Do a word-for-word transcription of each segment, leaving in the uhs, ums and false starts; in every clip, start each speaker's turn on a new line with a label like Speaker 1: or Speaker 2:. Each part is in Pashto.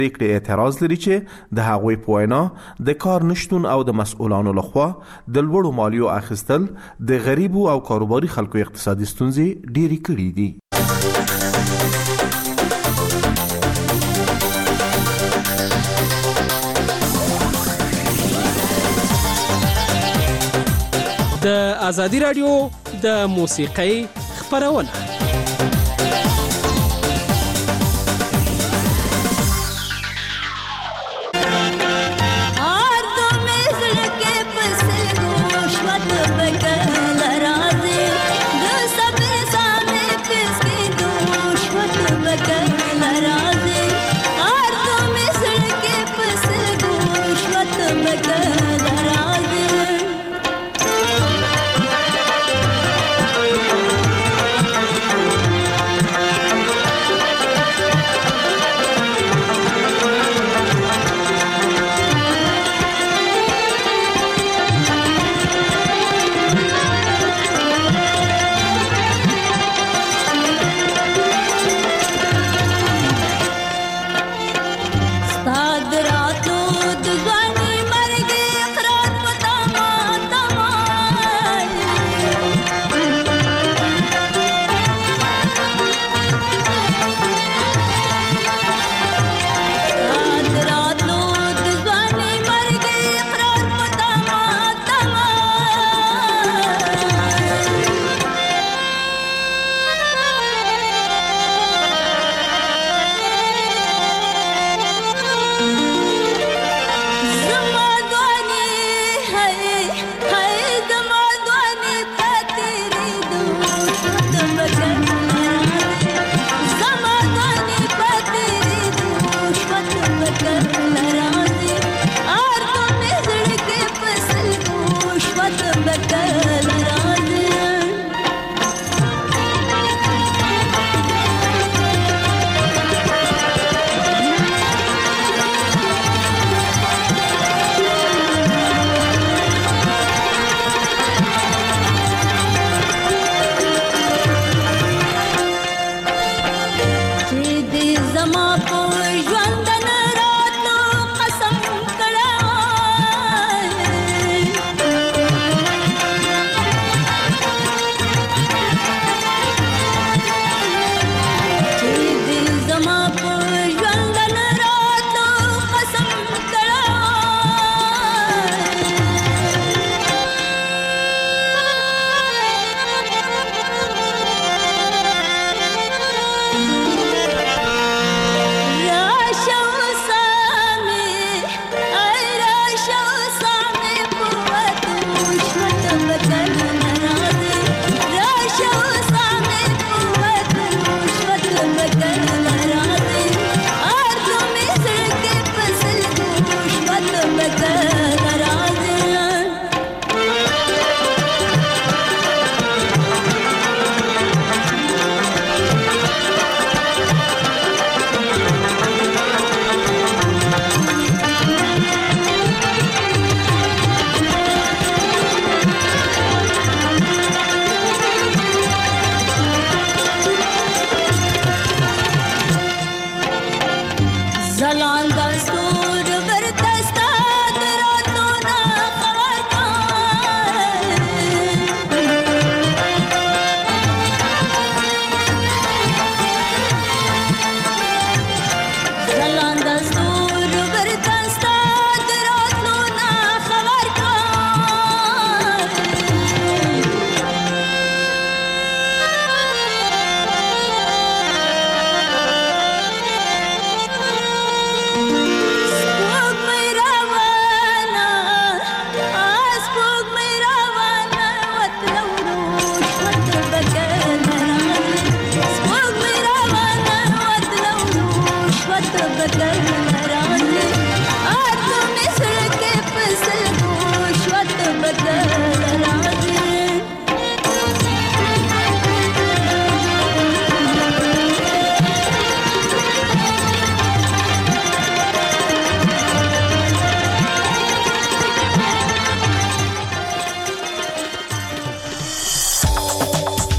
Speaker 1: پریکړې اعتراض لري چې د هغوی په وینا د کار نشتون او د مسؤلانو لخوا د لوړو مالیو اخیستل د غریبو او کاروباري خلکو اقتصادي ستونزې ډېرې کړې دي.
Speaker 2: د ازادي راډیو د موسیقۍ خپرونه.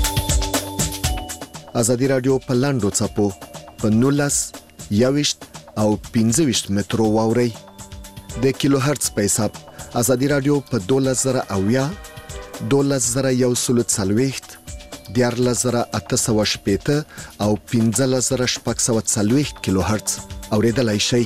Speaker 3: ازادي رادیو په لاندو څپو په نولس یوشت او پنځه ویشت مترو واورئ. د کیلو هرتز په حساب ازادي رادیو په دولس زره اویا، دولس زره یو سل څلوېښت، دیارلس زره اته سوه شپېته او پنځلس زره شپږ سوه څلوېښت کیلو هرتز اوریدلای شئ.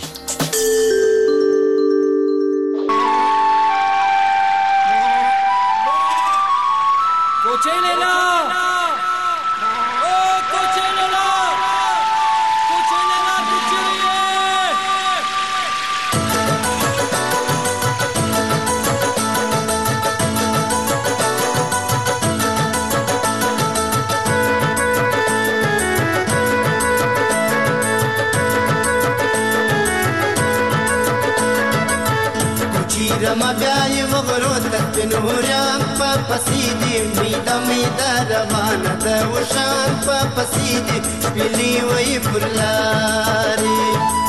Speaker 4: رما بیای وغرو تک نوریان پا پسیدی میدا میدا روانه ده وشان پا پسیدی شپیلی وی پرلاری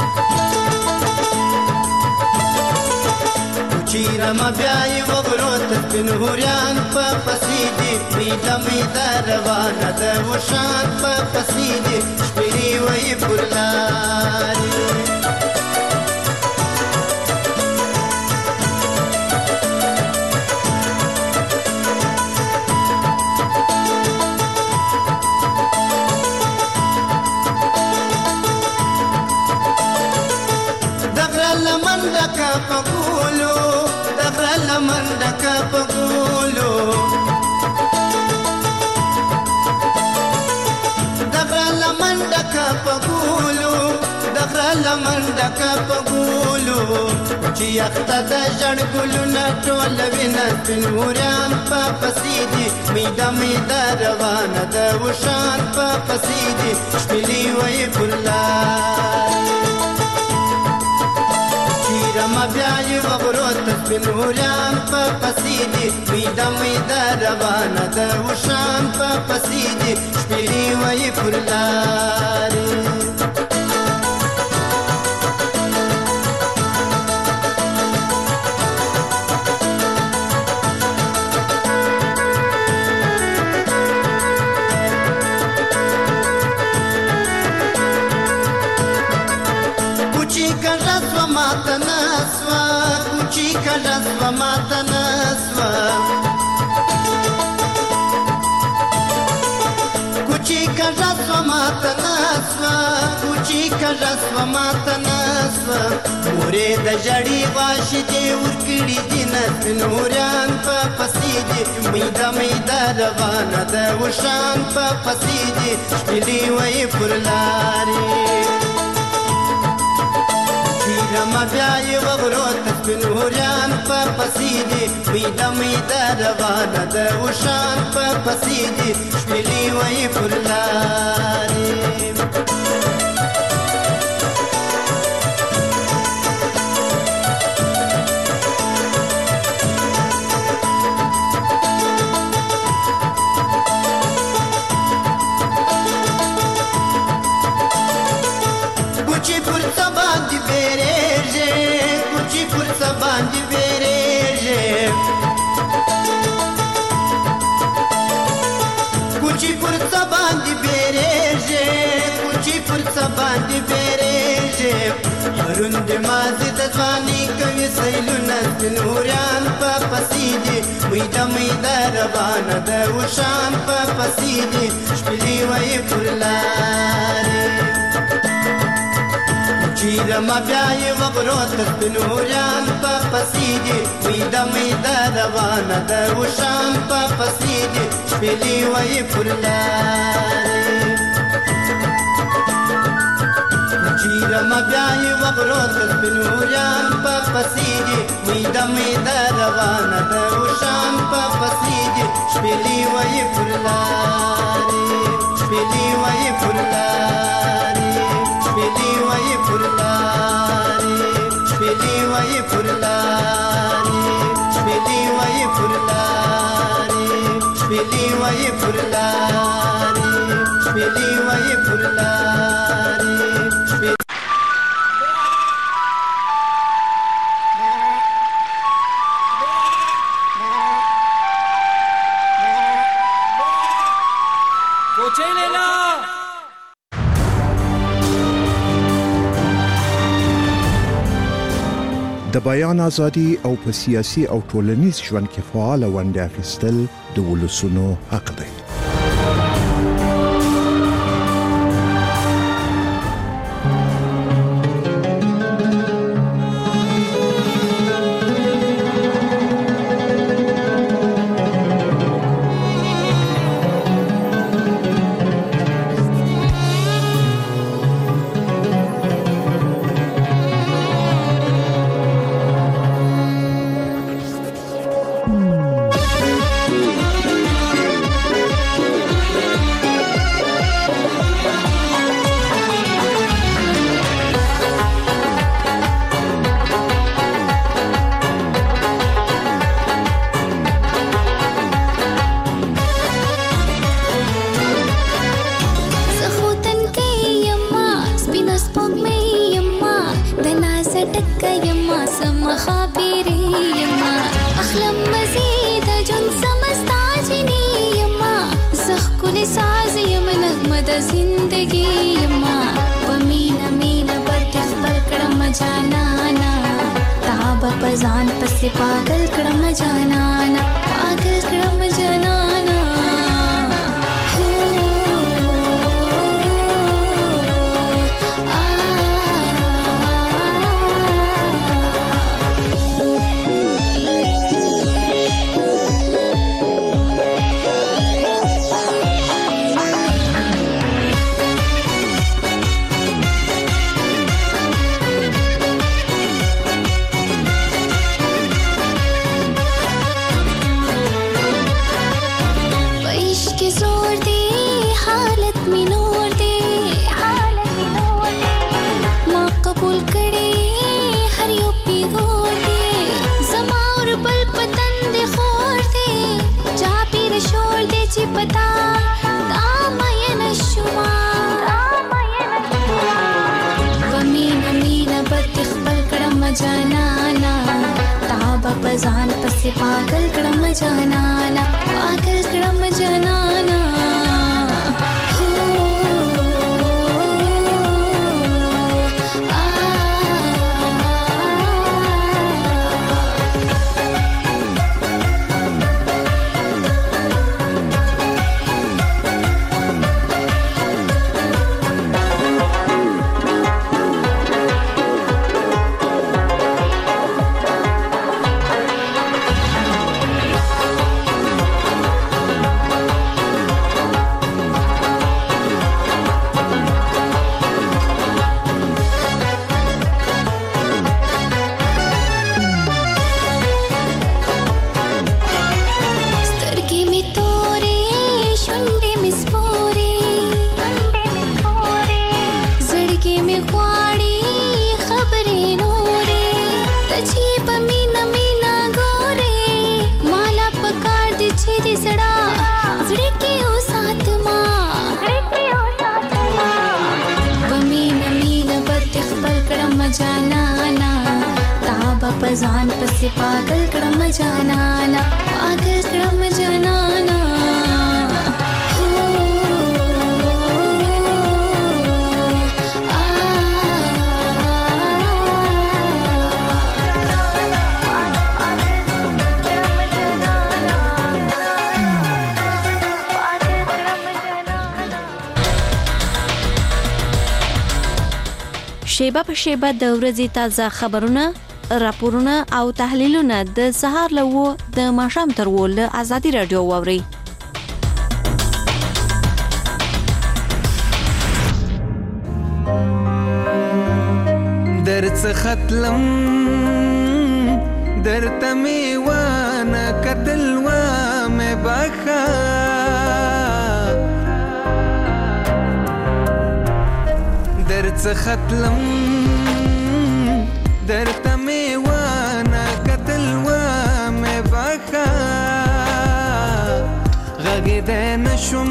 Speaker 4: کوچی رما بیای وغرو تک نوریان پا پسیدی میدا میدا روانه ده وشان پا پسیدی شپیلی وی پرلاری Mandaka pagulu, dagrala mandaka pagulu, dagrala mandaka pagulu, dagrala mandaka pagulu. Chiyakhta da jadgulu na tola vina pinurian pa pasidi, mida mida ravana da ushan pa pasidi, shpili wai pullari. رما بیای وغرو تک نوریان پا پسیدی میدا میدا روانه ده وشان پا پسیدی شپیلی وی پرلاری Matanaswa, kuchi kalaswa matanaswa, kuchi kalaswa matanaswa, kuchi kalaswa matanaswa. Mure da jari vashi de urkidi dinat nurian pa pasidi, mida mida ravana da ushan pa pasidi, shpili wai purlari. رما بیای وغرو تک نوریان پا پسیدی میدا میدا روانه ده وشان پا پسیدی شپیلی وی پرلاری kuchi pur sabandi bereje kuchi pur sabandi bereje kuchi pur sabandi bereje kuchi pur sabandi bereje harund mazi dazwani kavi sailuna nurian pa pasidi mida mida ravana da ushan pa pasidi shpili wai purlari رما بیای وغرو تک نوریان پا پسیدی میدا میدا روانه ده وشان پا پسیدی شپیلی وی پرلاری رما بیای وغرو تک نوریان پا پسیدی میدا میدا روانه ده وشان پا پسیدی شپیلی وی پرلاری شپیلی وی پرلاری شپیلی وی پرلاری شپیلی وی پرلاری شپیلی وی پرلاری شپیلی وی پرلاری شپیلی وی پرلاری
Speaker 3: د بیان ازادي او په سیاسي او ټولنیز ژوند کې فعال ونډه اخیستل د ولسونو حق دی.
Speaker 5: ځان پسې پاگل کړم جانانا پاگل کړم جانانا ځان پسې پاگل کړم جانانا پاگل کړم جانانا ځان پسې پاگل کړم جانانا پاگل کړم جانانا
Speaker 6: شیبه په شیبه د ورځې تازه خبرونه راپورونه او تحلیلونه د سهار له و د ماښام تر و له آزادي رادیو واوري.
Speaker 7: درڅ ختلم درته مې وانه کتل وامې بخا درڅ ختلم درته مې وانه کتل وامې بخا غږېدی نشم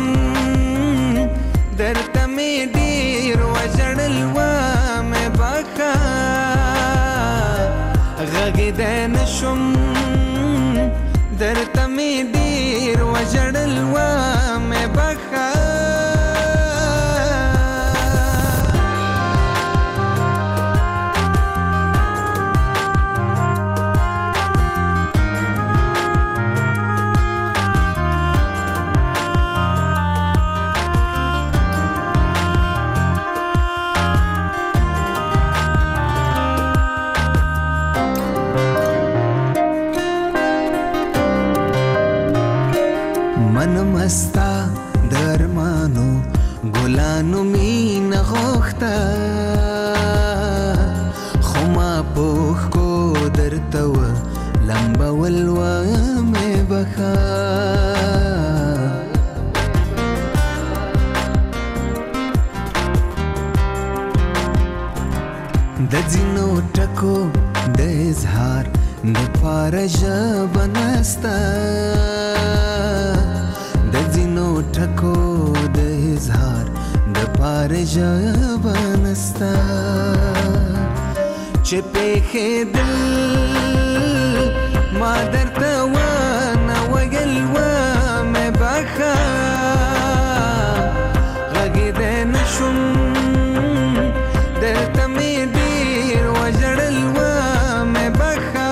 Speaker 7: درته مې ډېر وژړل وامې بخا غږېدی نشم درته مې ډېر وژړل وامې بخا ستا درمانو ګلانو مینه غوښته خو ما پوښ کو درته و لمبول و مې بخا د ځینو ټکو د اظهار د پاره ژبه نسته د ځینو ټکو د اظهار د پاره ژبه نسته چې پېښېدل ما درته ونه ویل ومې بخه غږېدی نه شوم درته مې ډېر وژړل ومې بخه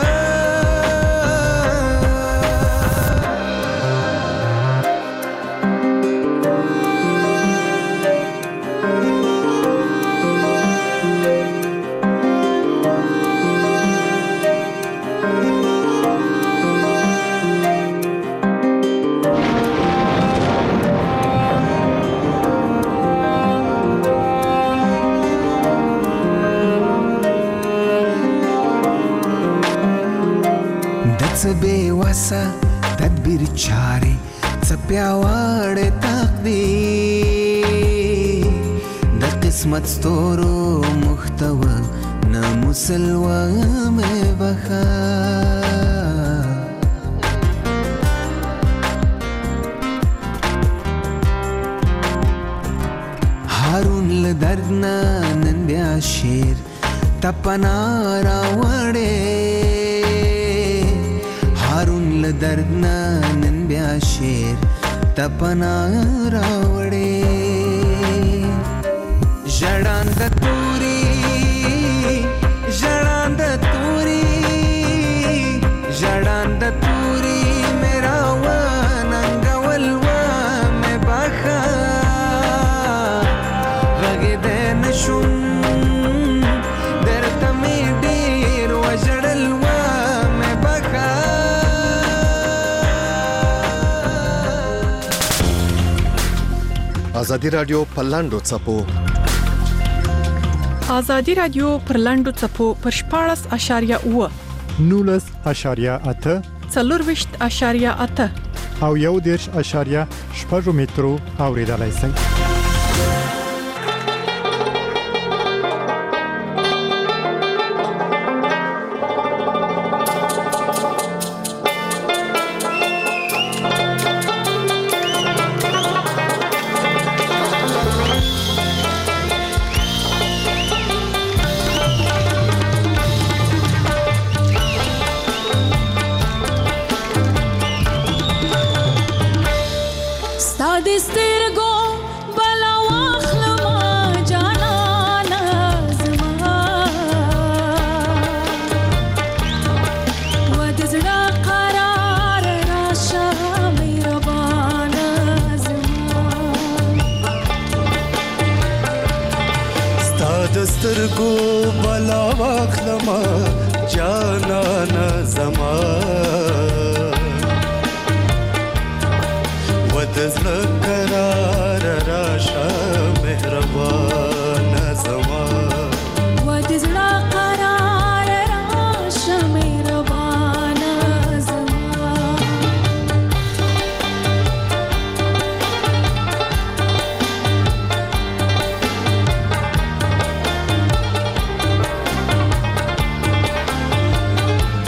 Speaker 7: څه بې وسه تدبیر چارې څه پیاوړی تقدیر د قسمت ستورو محتوه نه مسلوه مې بخه هارون له درد نه نن بیا شعر تپنا راوړې هارون له درد نه نن بیا شعر تپنا راوړې ژړاند توري ژړاند توري ژړاند توري میرا وننګول ومې بخه غږېدی نه شوم درته مې ډېر وژړل ومې بخه
Speaker 3: ازادي رادیو په لاندو څپو
Speaker 8: ازادي رادیو پر لاندو څپو پر شپاړس اشاریه اوه
Speaker 9: نولس اشاریه اته
Speaker 8: څلورویشت اشاریه اته
Speaker 9: او یو دېرش اشاریه شپږ مترو اوریدلای شئ.
Speaker 10: سترګو بلا واخلما جانانا زما ودزړه قرار راشه مهربان زما
Speaker 5: ودزړه قرار راشه مهربان زما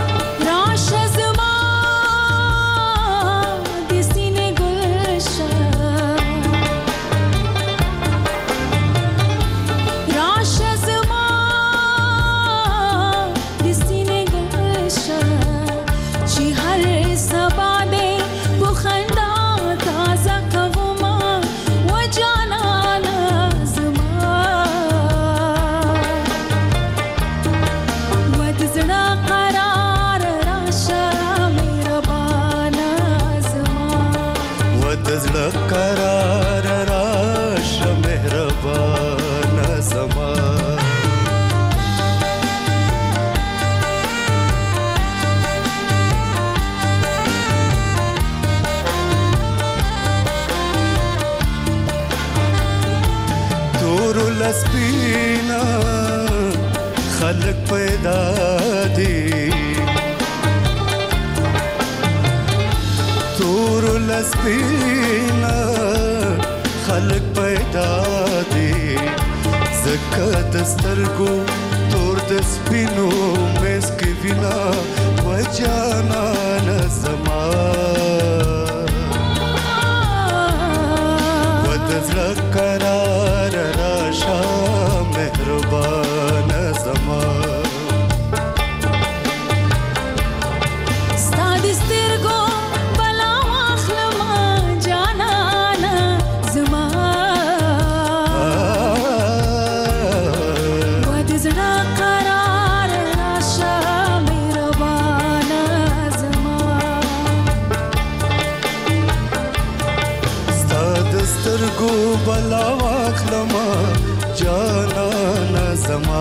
Speaker 5: راشه زما د سینې ګلشه
Speaker 10: پیدا دی تور لسپینا خلق پیدا دی زکه دسترګو تور د سپینو مس کې وینا و جانان زما و د زړه قرار راشه مهربان زما
Speaker 5: ستاد سترګو بلا واخلما جانان زما
Speaker 10: سترګو بلا واخلما جانان زما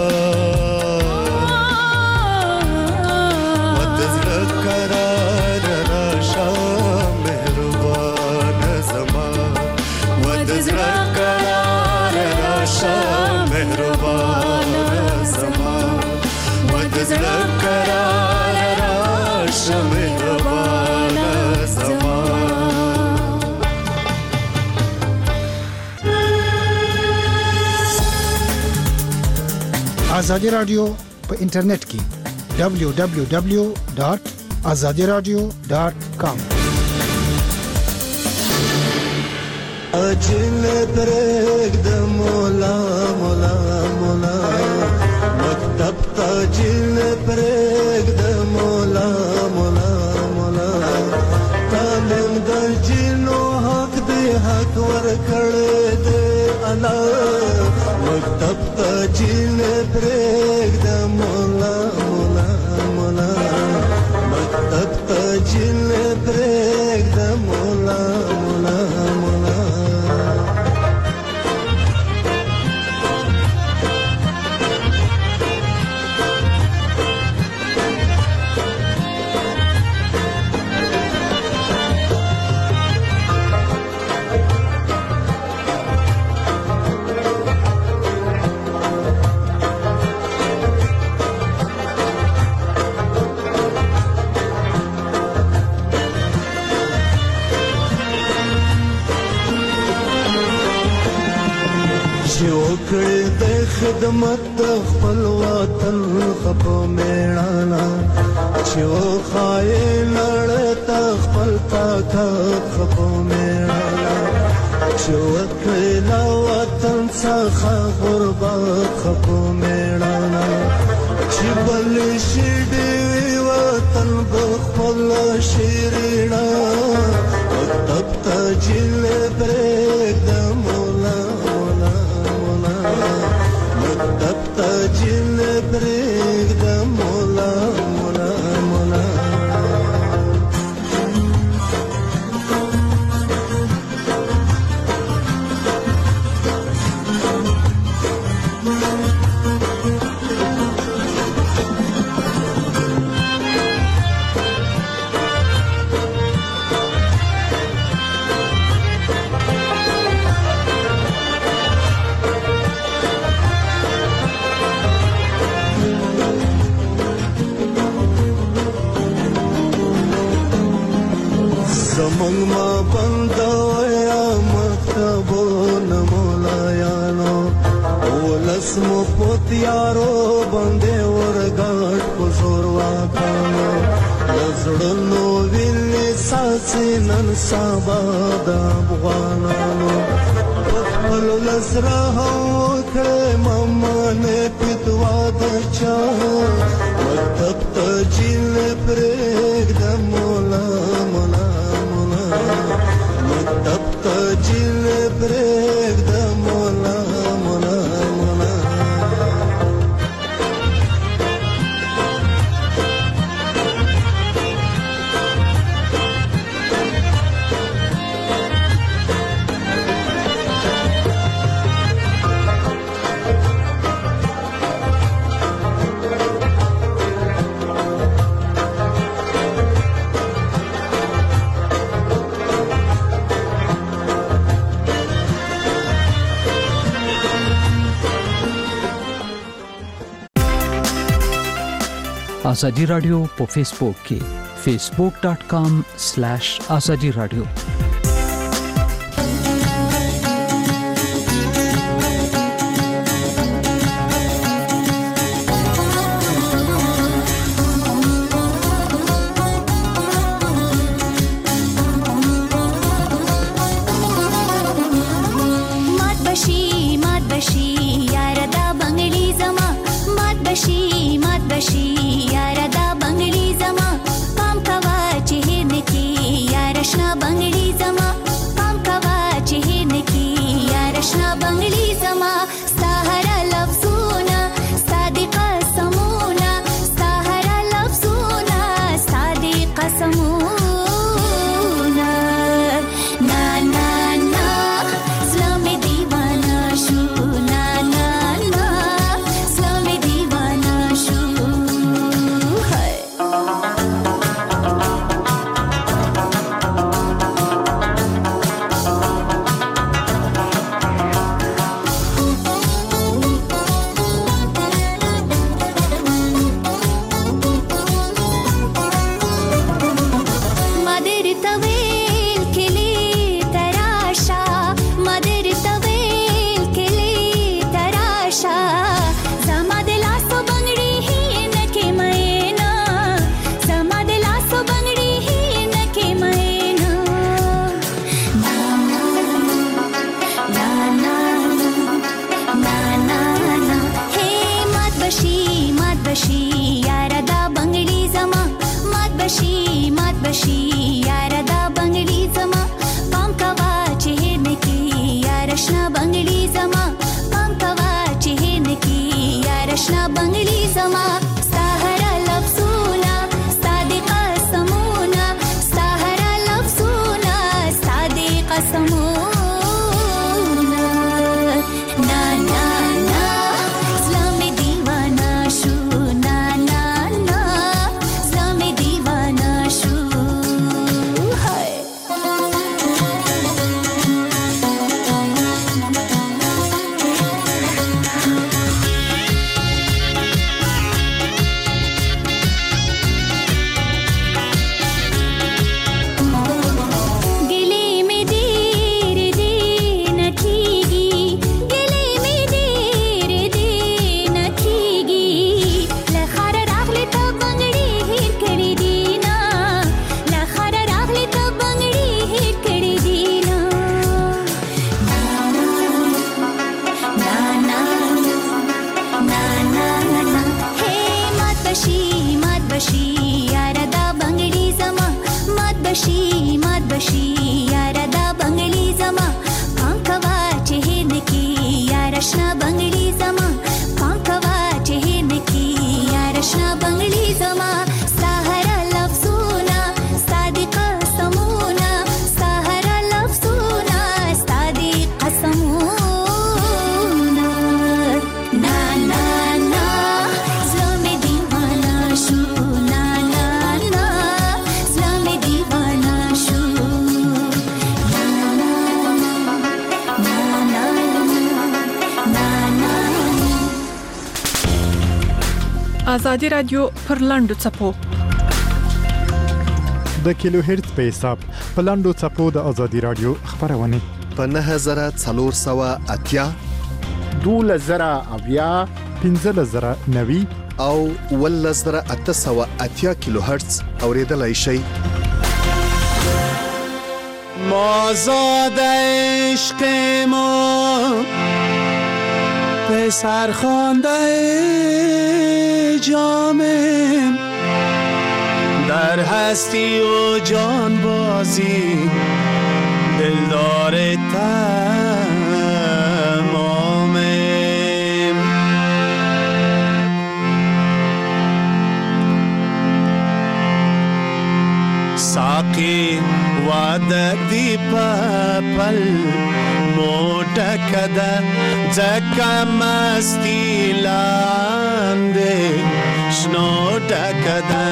Speaker 10: ودزړه قرار راشه مهربان زما ودزړه قرار راشه مهربان زما ودزړه قرار راشه مهربان زما
Speaker 11: آزادی رادیو په انټرنیټ کې دبلیو دبلیو دبلیو ډاٹ آزادی رادیو ډاٹ کام
Speaker 10: اجل پرګ د مولا مولا مولا مکتب تاجل پرګ د مولا مولا مولا تعلیم د جنو حق دی حق ور کړه دې انا مکتب تاجل پرګ د مولا مولا مولا مکتب تاجل پرګ د مولا مولا مولا وکړې د خدمت د خپل وطن خپو میړانا چې وخایې نړۍ ته خپل طاقت خپو میړانا چې وکړې د وطن څخه غربت خپو میړانا چې بل شي دې وطن بخپل شیرینا مکتب ته جیل پرېږدم مولا مکتب تاجل پرېږدم مولا مولا مولا زمونږ ما بندویا مکتبونه مولایانو ولس مو په تیارو باندې ورګاټ په زور واکانو زړونو ویلې ساسې نن سبا د افغانانو په خپل لس راوکړې ممانې پیتوا د چا مکتب ته جیل پرېږدم مولا مولا مکتب تاجل پرېږدم مولا مولا مولا
Speaker 12: ازادي رادیو په فیسبوک کې فیسبوک ډاٹ کام سلیش ازادي رادیو.
Speaker 8: ازادي رادیو پر لاندو چپو
Speaker 9: د کیلو هرتز په حساب په لاندو چپو د ازادي رادیو خبرونه
Speaker 3: په نه هزار څلور سوه اتیا
Speaker 11: دوله زره اویا
Speaker 9: پنځه زره نوي
Speaker 3: او ول زره اته سوه اتیا کیلو هرتز اوریدلای شي.
Speaker 10: ما زاد عشق ما پسر خوانده جامم در هستی و جان بازی دلدار تمامم. ساقی وعده دی پل موٹا کده زکا مستی لانده شنو ټکده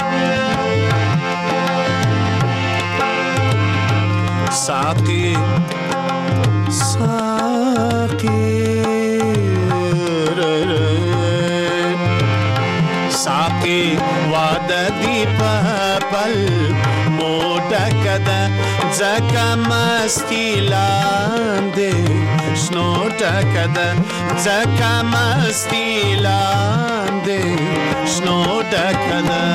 Speaker 10: ساقي ساقي
Speaker 13: ساقي واده دی په پل موټه کده ځکه مستی لاندې شنو ټکه ده ځکه مستی لاندې شنو ټکه ده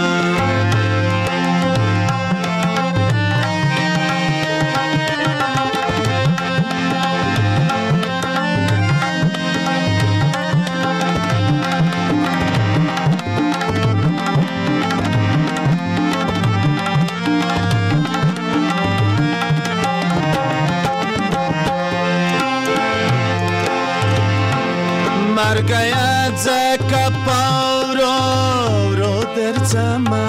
Speaker 13: مرګیا ځکه پاورو ورو درځما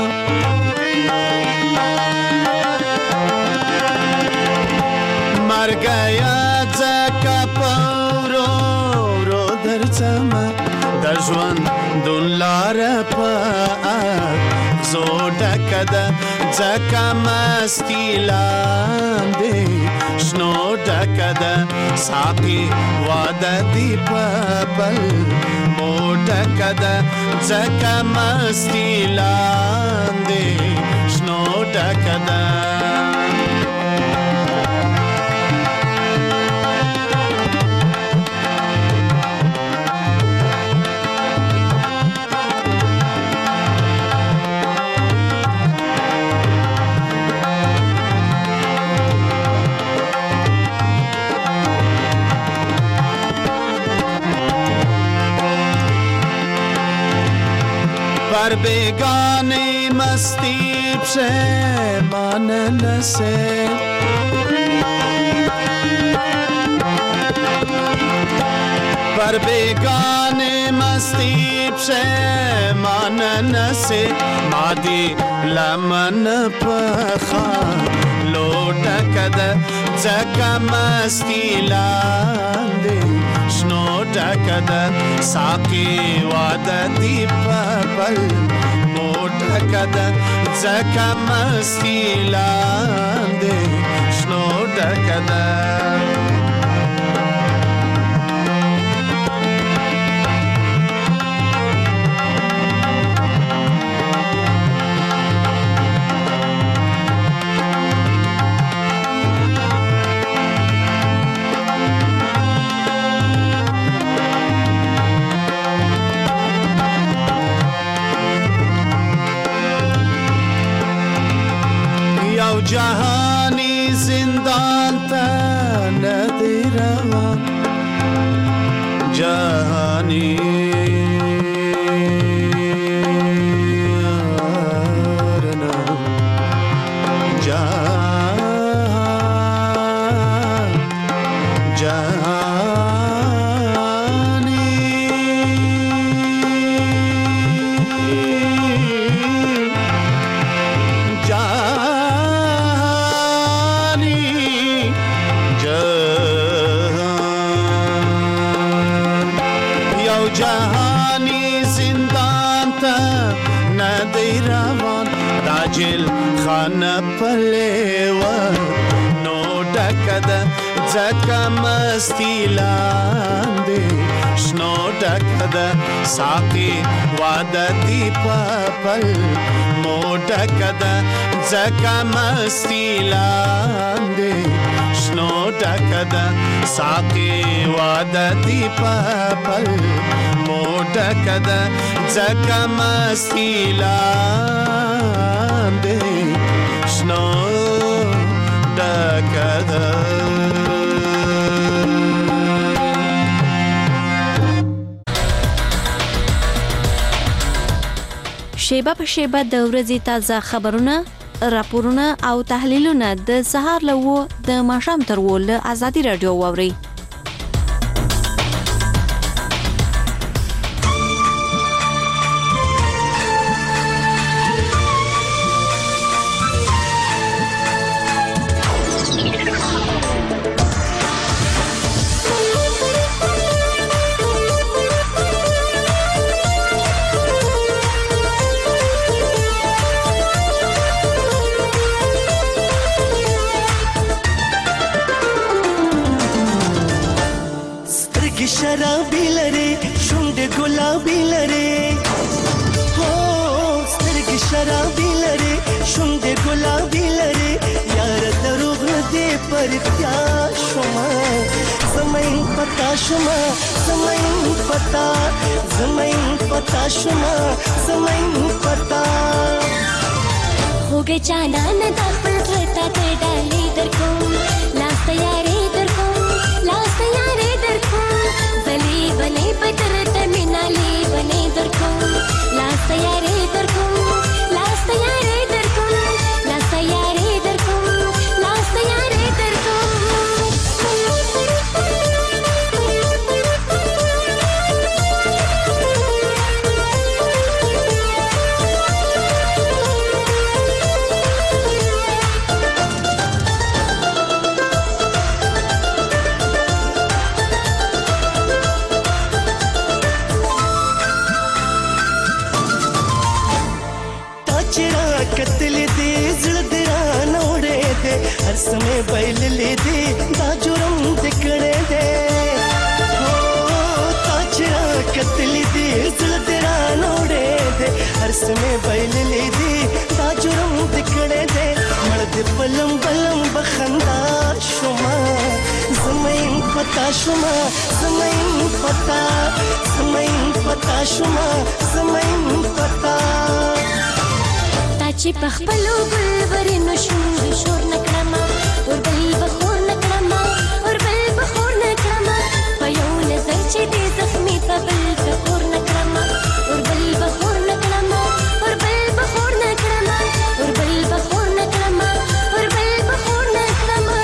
Speaker 13: مرګیا ځکه پاورو ورو درځما د ژوند دلار په زو ډکه ده ځکه مستی لاندې شنو ډکه ده ساقي واده دی په بل مو ډکه ده ځکه مستی لاندې شنو ډکه ده پر بیگانی مستی پشیمان نسه پر بیگانی مستی پشیمان نسه مادی لمن پخا لوٹا کده ځکه مستی لاندې شنو ډکه ده ساقي واده دی په بل مو ډکه ده ځکه مستی لاندې شنو ډکه ده جهانی زندان تا ندی روان جهانی جیل خانه پلیوه نو ډکه ده ځکه مستی لاندې شنو ډکه ده ساقي واده دی په پل مو ډکه ده ځکه مستی لاندې شنو ډکه ده ساقي واده دی په پل مو ډکه ده ځکه مستی لاندې شنو ډکه ده
Speaker 6: شیبه په شیبه د ورځې تازه خبرونه راپورونه او تحلیلونه د سهار له و د ماښام تر و له ازادي رادیو واوري
Speaker 14: شرابی لري شونډ ګلابي لري رښتیا شوما زمين پتا شوما زمين پتا زمين پتا شوما زمين پتا
Speaker 5: होगे चांदन दा पर रता ते डाली दर को लास तैयारी दर को लास तैयारी दर को जली बने पतरत मिनाली बने दर को लास तैयारी दर को लास तैयारी दर को लास तैयारी दर को लास तैयारी दर को
Speaker 14: कतल दे जड़ दरा नोड़े दे हर समय बैल ले दे दा जुरम दिखड़े दे हो ताजरा कतल दे जड़ दरा नोड़े दे हर समय बैल ले दे दा जुरम दिखड़े दे मर्द बलम बलम बखंदा शुमा ज़मीन पता शुमा ज़मीन पता ज़मीन पता शुमा ज़मीन पता
Speaker 5: چې پخپلو ګلبرینو شونډو شور نکړما اور بل بخور نکړما اور بل بخور نکړما په یو نظر چې دې زخمي په بل بخور نکړما اور بل بخور نکړما اور بل بخور نکړما اور بل بخور نکړما اور بل بخور نکړما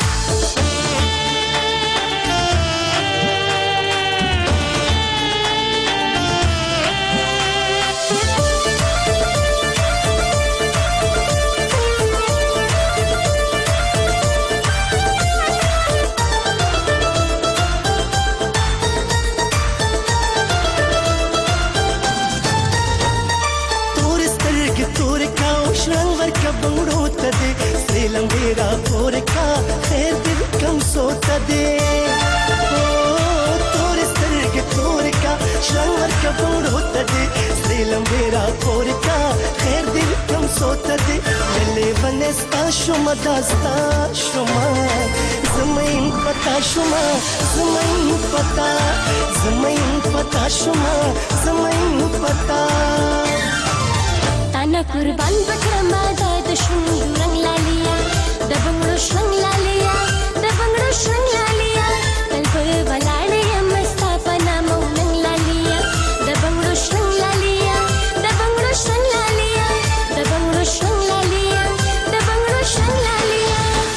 Speaker 14: बंगड़ो तदे सेलम मेरा पोर का खैर दिल कम सोता दे ओ तोरे सर के तोर का शंवर का बंगड़ो तदे सेलम मेरा पोर का खैर दिल कम सोता दे गले बने स्ता शुमा दास्ता शुमा ज़मीन पता शुमा ज़मीन पता ज़मीन पता शुमा ज़मीन पता
Speaker 5: ताना कुर्बान बकरमा दा د شونډو رنگ لالیا د بنگړو شرنګ لالیا د بنگړو شرنګ لالیا تل په ولاړې یم ستا په نامه ننګ لالیا د بنگړو شرنګ لالیا د بنگړو شرنګ لالیا د بنگړو شرنګ لالیا د بنگړو شرنګ لالیا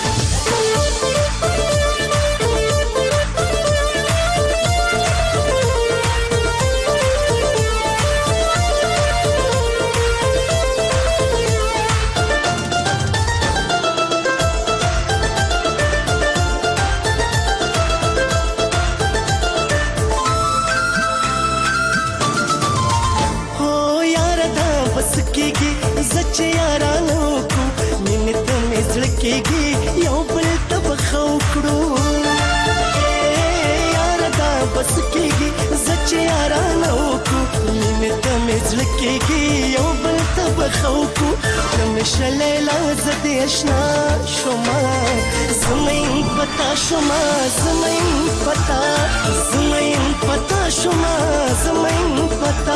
Speaker 14: زچ یارانو کو منت می زړکېږي یو بل ته بخو کړو یار دا بس کېږي زچ یارانو کو منت می زړکېږي یو بل ته بخو کو کم شلیلا زدې آشنا شوما زمين پتا شوما زمين پتا زمين پتا شوما زمين پتا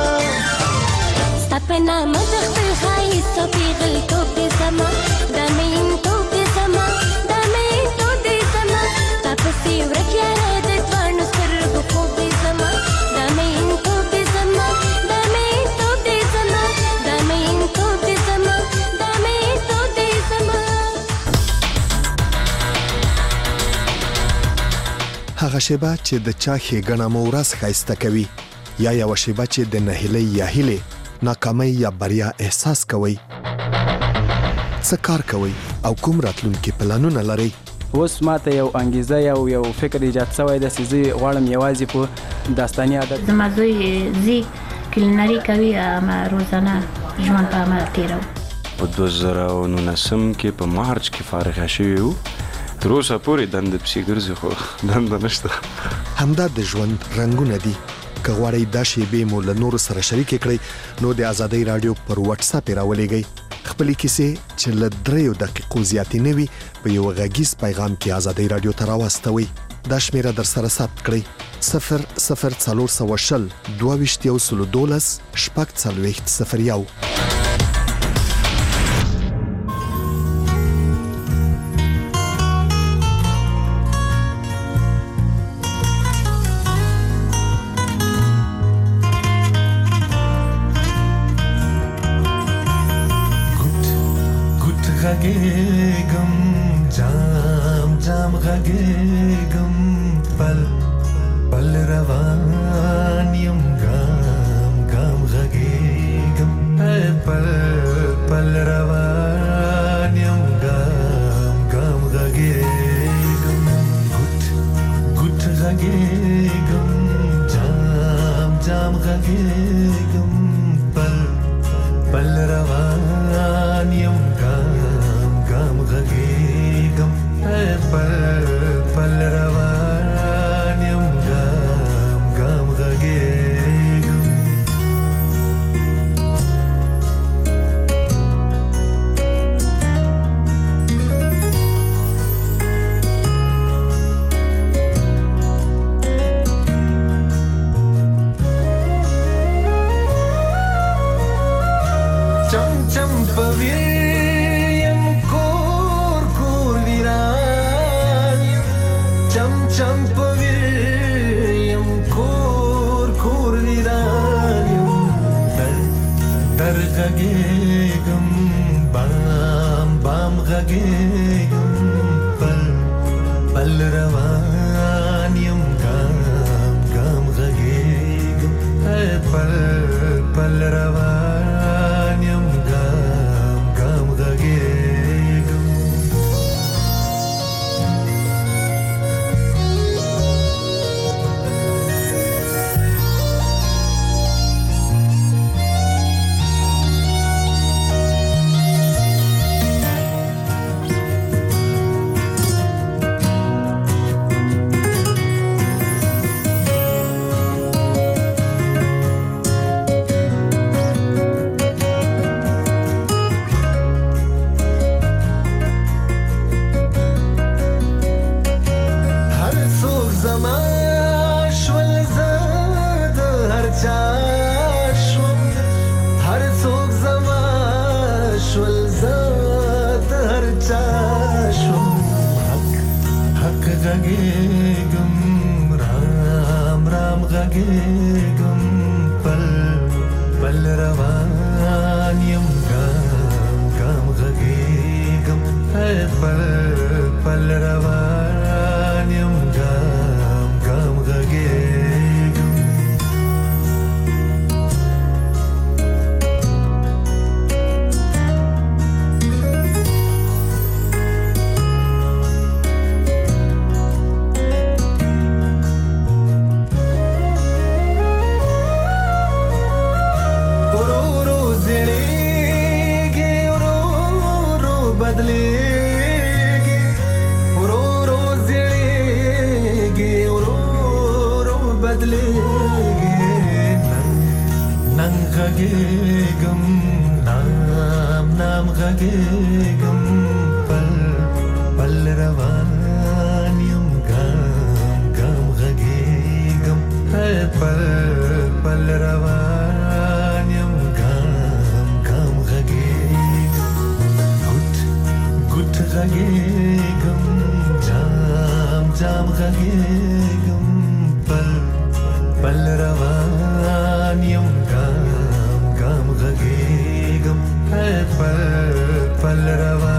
Speaker 5: سپنا مدخل خای سپیغل تو دې زما د مين تو دې زما د مين تو دې زما تاسو ورکه د ځوانو سترګو کو دې زما د مين تو دې زما د مين تو دې زما د مين تو دې زما د مين تو دې زما
Speaker 3: هغه شیبه چې د چا ښېګڼه مو ورځ ښایسته کوي یا یوه شیبه چې د نهیلۍ یا هیلې ناکامۍ یا بریا احساس کوئ څه کار کوئ او کوم راتلونکي پلانونه لرئ
Speaker 15: اوس ماته یو انګیزه یو یو فکر ایجاد شوی دی چې زه غواړم یوازې په داستاني عادت
Speaker 16: زما زوی زی کلینري کوي اما روزانه ژوند په عمل تیرو
Speaker 17: په دوه زره او نولسم کې په مارچ کې فارغ شوی وو تر اوسه پورې دنده پسې ګرځي خو دنده نشته
Speaker 3: همدا د ژوند رنګونه دي که غواړئ دا شیبې مو له نورو سره شریکې کړئ نو د ازادۍ راډیو پر واتس اپ راولېږئ خپل کیسې چې له دریو دقیقو زیاتې نه وي په یو غږیز پیغام کې آزادۍ رادیو ته راوستوي. دا شمیره در سره ثبت کړئ صفر صفر څلور سوه شل دوه ویشت یو سلو دولس شپږ څلوېښت صفر یو.
Speaker 10: غږېږم جام جام غږېږم پل پل روان یم ګام ګام غږېږم پل پل روان یم ګام ګام غږېږم ګوت ګوت غږېږم جام جام غږېږم پل پل روان یم غږېږم پل پل روان یم ګام ګام غږېږم. چم چم پوي چم پویم کور کور ویرانیم در در غږېږم بام بام غږېږم پل پل روان یم ګام ګام غږېږم پل پل روان یم ګام ګام غږېږم. غږېږم رام رام غږېږم پل پل روان یم ګام ګام غږېږم پل پل روان یم ګام ګام غږېږم. غږېږم نام نام غږېږم پل پل روان یم ګام ګام غږېږم پل پل روان یم ګام ګام غږېږم ګوت ګوت غږېږم جام جام غږېږم پل پل روان یم ګام ګام غږېږم پل پل روان